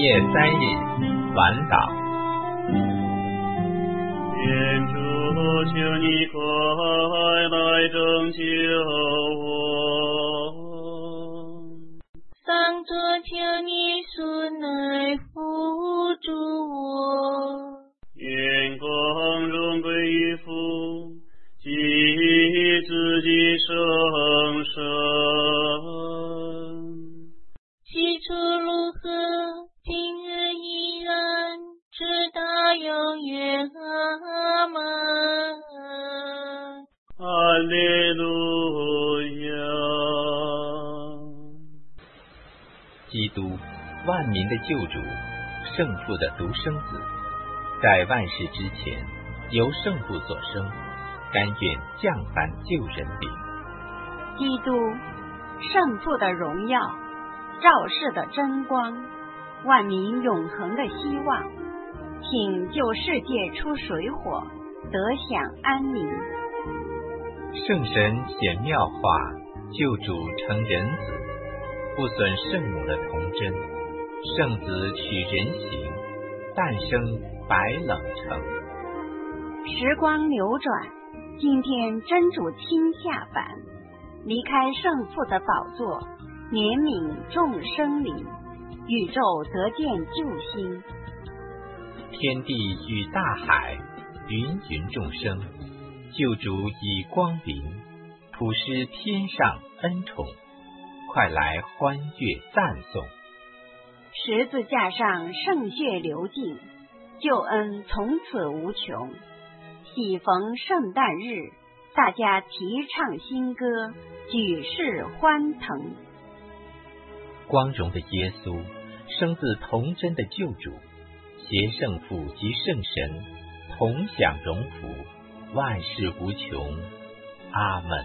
月3日晚祷。 天主，求你快来拯救我。 上主，求你速来扶助我。 愿光荣归于父及子及圣神。 起初如何，今日依然，直到永远。阿们。 哈利路亚。 基督，万民的救主，圣父的独生子，在万事之前由圣父所生，甘愿降凡救人灵。 基督，圣父的荣耀，照世的真光，万民永恒的希望，请救世界出水火，得享安宁。 圣神显妙化，救主成人子，不损圣母的童真，圣子取人形，诞生白冷城。 时光流转，今天真主亲下凡，离开圣父的宝座，怜悯众生灵，宇宙得见救星。 天地与大海，芸芸众生，救主以光临，普施天上恩宠，快来欢悦赞颂。 十字架上圣血流尽，救恩从此无穷。喜逢圣诞日，大家齐唱新歌，举世欢腾。 光荣的耶稣，生自童真的救主，携圣父及圣神同享荣福，万事无穷。阿们。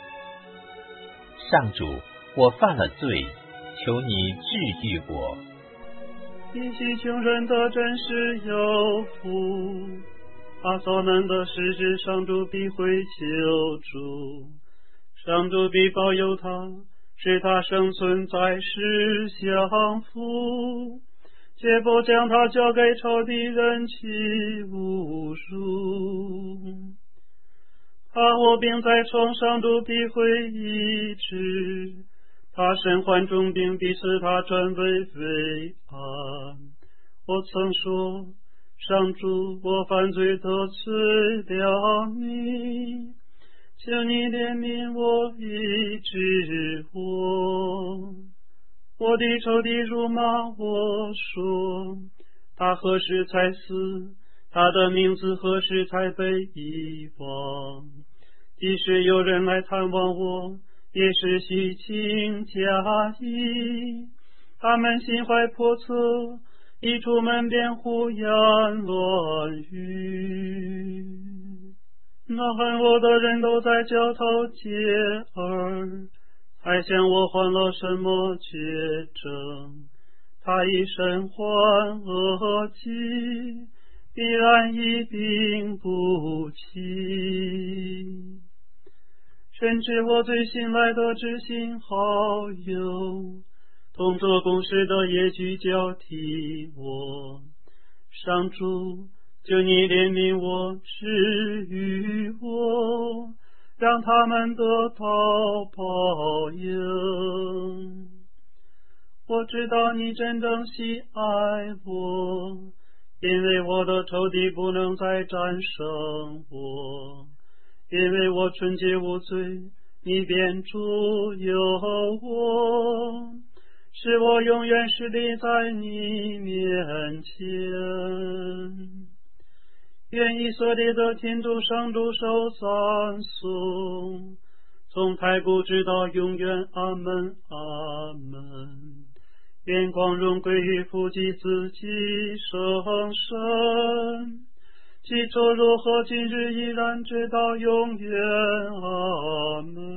上主，我犯了罪，求你治愈我。 一息穷人的真是有福，他所能的事之上主必会救助，上主必保佑他，使他生存在世享福，绝不将他交给仇敌人欺侮辱。他卧病在床，上主必会医治，他身患重病，必使他转危为安。我曾说，上主，我犯罪得罪了你，求你怜悯我，医治我。我的仇敌辱骂我说，他何时才死？他的名字何时才被遗忘？即使有人来探望我，也是虚情假意，他们心怀叵测，一出门便胡言乱语。那恨我的人都在交头接耳，还向我还了什么绝症？他一身患恶疾，必然一病不起。深知我最信赖的知心好友，同做公事的也聚交替我。上主，求你怜悯我，治愈我，让他们得到报应。我知道你真正喜爱我，因为我的仇敌不能再战胜我。因为我纯洁无罪，你便主佑我，使我永远侍立在你面前。愿以色列的天主上主受赞颂，从太古直到永远。阿们，阿门。愿光荣归于父及子及圣神，起初如何，今日依然，直到永远。阿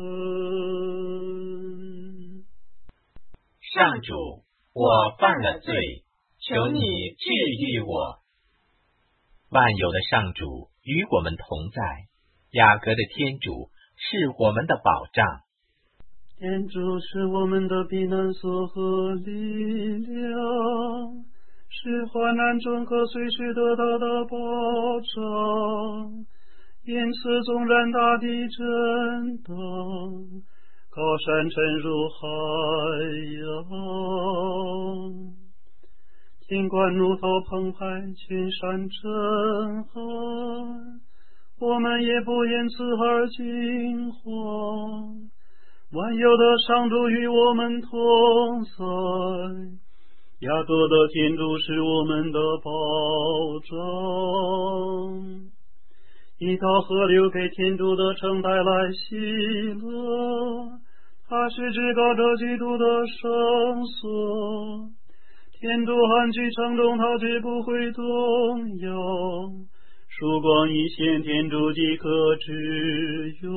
门。 上主，我犯了罪，求你治愈我。万有的上主与我们同在，雅各的天主是我们的保障。 天主是我们的避难所和力量， 是患难中可随时得到的保障。因此纵然大地震荡，高山沉入海洋，尽管怒涛澎湃，群山震撼，我们也不因此而惊慌。万有的上主与我们同在，雅各的天主是我们的保障。一道河流给天主的城带来喜乐，他是至高者基督的圣所。天主安居城中，他绝不会动摇。曙光一现，天主即可支援。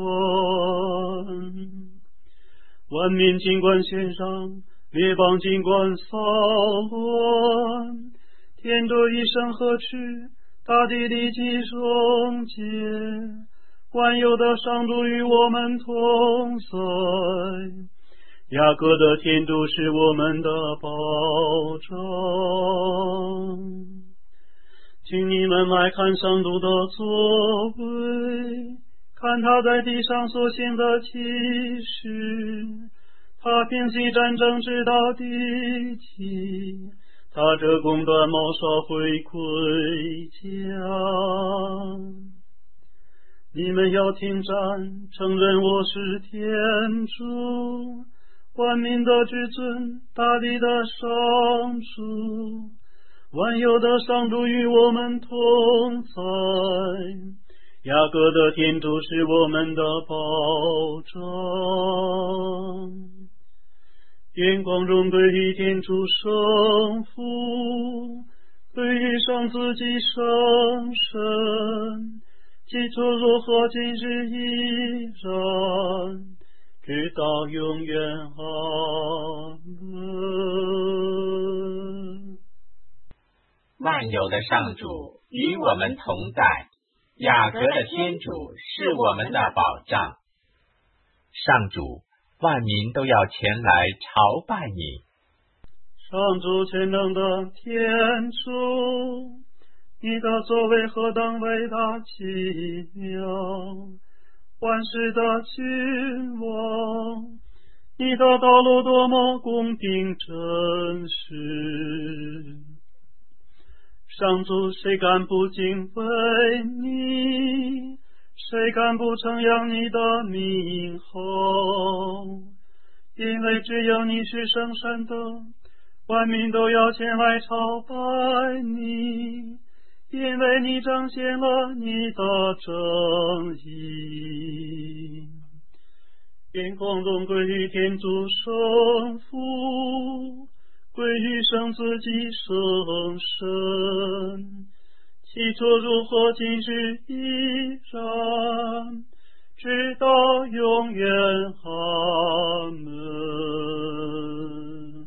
万民尽管献上，列邦尽管骚乱，天主一声呵斥，大地立即终结。万有的上主与我们同在，雅各的天主是我们的保障。请你们来看上主的作为，看他在地上所行的奇事。他平息战争直到地极，他这攻断谋杀回馈家。你们要听战，承认我是天主，万民的至尊，大地的上主。万有的上主与我们同在，雅各的天主是我们的保障。愿光荣归于天主圣父，归于圣子及圣神，起初如何，今日依然，直到永远。阿门。 万有的上主与我们同在，雅各的天主是我们的保障。上主，万民都要前来朝拜你。 上主全能的天主，你的作为何等伟大奇妙！万世的君王，你的道路多么公平真实！上主，谁敢不敬畏你？谁敢不称扬你的名号？因为只有你是圣神的，万民都要前来朝拜你，因为你彰显了你的正义。愿光荣归于天主圣父，归于圣子及圣神，起初如何，今日依然，直到永远。阿门。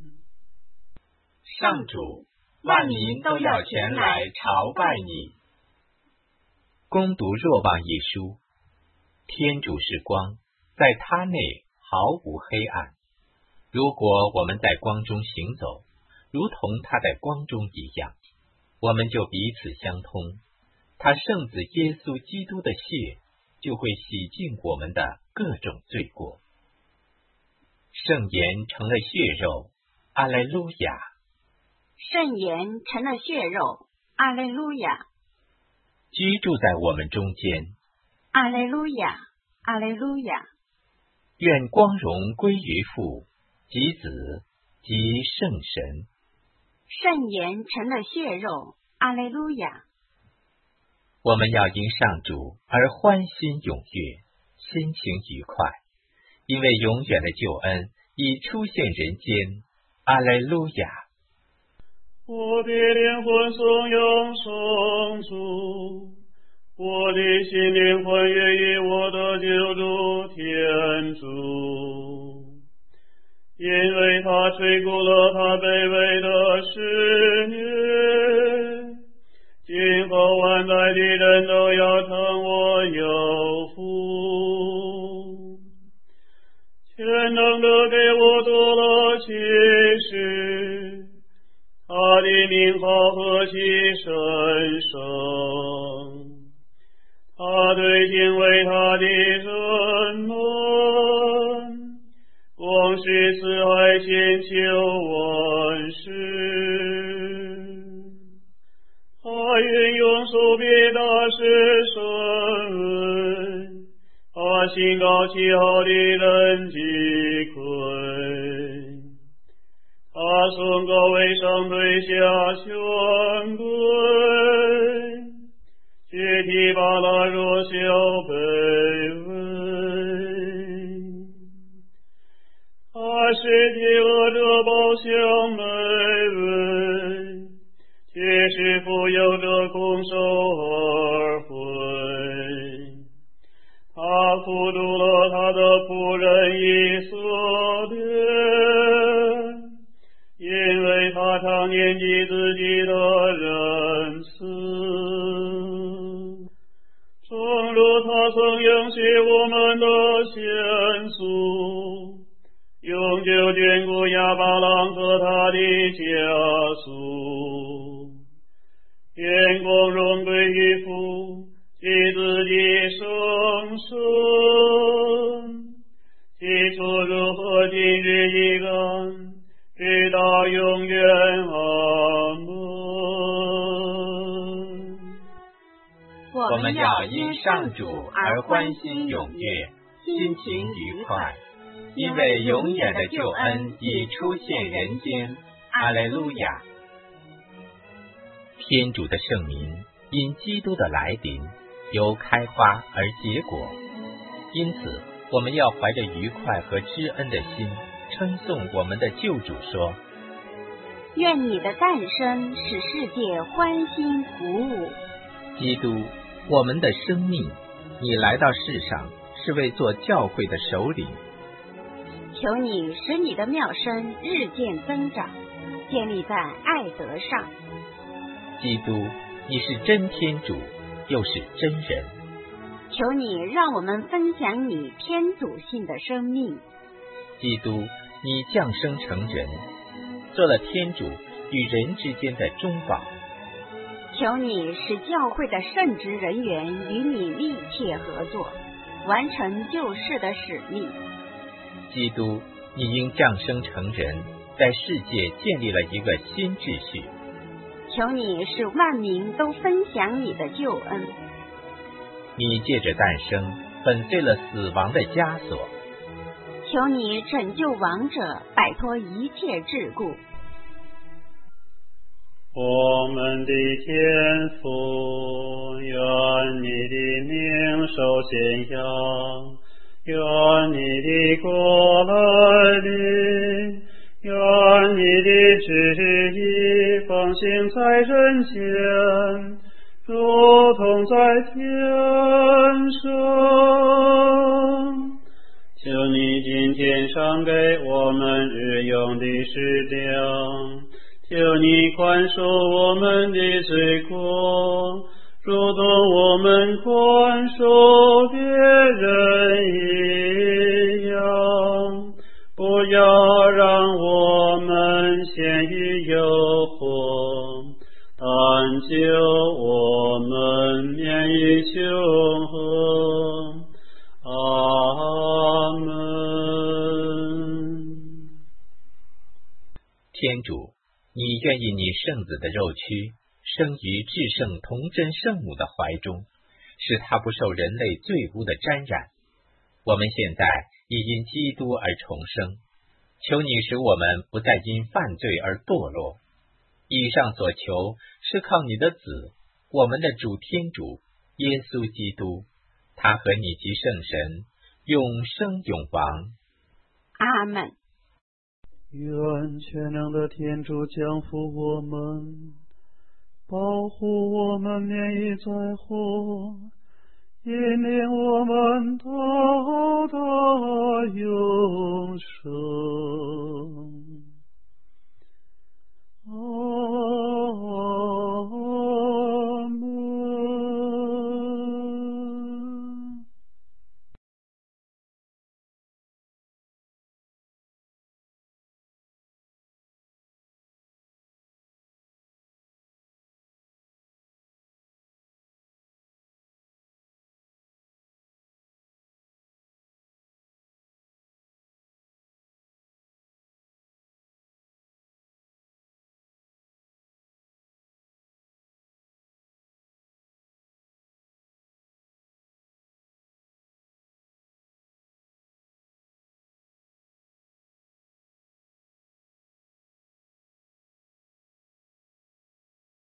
上主，万民都要前来朝拜你。恭读若望一书，天主是光，在他内毫无黑暗。如果我们在光中行走，如同他在光中一样，我们就彼此相通。他圣子耶稣基督的血就会洗净我们的各种罪过。圣言成了血肉，阿肋路亚。 圣言成了血肉，阿肋路亚。 居住在我们中间， 阿肋路亚，阿肋路亚。 愿光荣归于父及子及圣神。 圣言成了血肉，阿肋路亚。 我们要因上主而欢欣踊跃，心情愉快，因为永远的救恩已出现人间。阿肋路亚。 我的灵魂颂扬上主，我的心灵欢悦于我的救主天主，因为他垂顾了他卑微的使女，今后万代的人都要称我有福。全能的给我多了启示，他的名因为他的人们，光是慈爱先求万事，他愿用手别大事神，他心高气傲的人击溃，他son高为上对下权贵，却提拔那弱小卑微。他使饥饿者饱享美味，却使富有者空手而回。他辅助了他的仆人以色列，因为他常念及自己的仁慈，正如他曾应许我们的先祖，永久眷顾亚巴郎和他的家属。愿光荣归于父及子及圣神，起初如何今日亦然，直到永远。阿门。 我们要因上主而欢欣踊跃，心情愉快，因为永远的救恩已出现人间。阿肋路亚！天主的圣民因基督的来临，由开花而结果，因此我们要怀着愉快和知恩的心，称颂我们的救主说： 愿你的诞生使世界欢欣鼓舞。 基督，我们的生命，你来到世上是为做教会的首领， 求你使你的妙声日渐增长，建立在爱德上。 基督，你是真天主，又是真人， 求你让我们分享你天主性的生命。 基督，你降生成人，做了天主与人之间的中保， 求你使教会的圣职人员与你密切合作，完成救世的使命。 基督，你因降生成人，在世界建立了一个新秩序， 求你使万民都分享你的救恩。 你借着诞生粉碎了死亡的枷锁， 求你拯救亡者摆脱一切桎梏。 我们的天父，愿你的名受显扬，愿你的国来临，愿你的旨意奉行在人间，如同在天上。求你今天赏给我们日用的食粮，求你宽恕我们的罪过，如同我们宽恕别人一样，不要让我们陷于诱惑，但救我们免于凶恶。阿门。 天主，你愿意你圣子的肉躯生于至圣童真圣母的怀中，使他不受人类罪污的沾染。我们现在已因基督而重生，求你使我们不再因犯罪而堕落。以上所求是靠你的子，我们的主天主耶稣基督，他和你及圣神永生永王。 阿们。 愿全能的天主降福我们，保护我们免于灾祸，引领我们